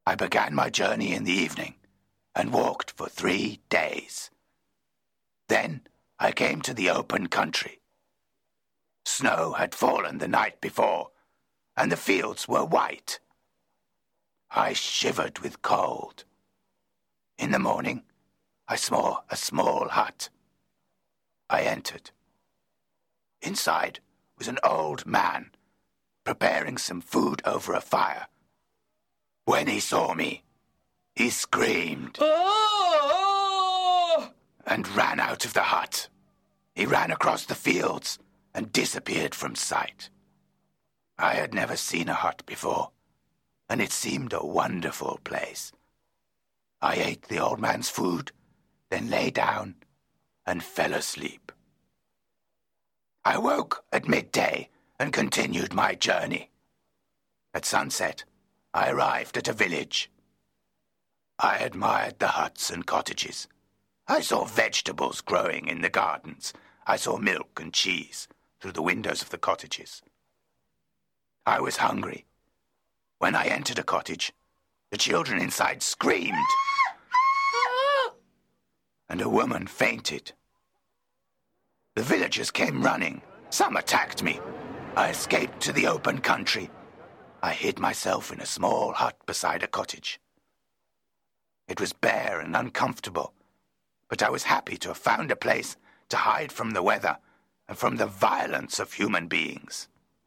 I began my journey in the evening and walked for 3 days. Then I came to the open country. Snow had fallen the night before, and the fields were white. I shivered with cold. In the morning, I saw a small hut. I entered. Inside was an old man preparing some food over a fire. When he saw me, he screamed and ran out of the hut. He ran across the fields and disappeared from sight. I had never seen a hut before, and it seemed a wonderful place. I ate the old man's food, then lay down and fell asleep. I woke at midday and continued my journey. At sunset, I arrived at a village. I admired the huts and cottages. I saw vegetables growing in the gardens. I saw milk and cheese through the windows of the cottages. I was hungry. When I entered a cottage, the children inside screamed, and a woman fainted. The villagers came running. Some attacked me. I escaped to the open country. I hid myself in a small hut beside a cottage. It was bare and uncomfortable, but I was happy to have found a place to hide from the weather and from the violence of human beings.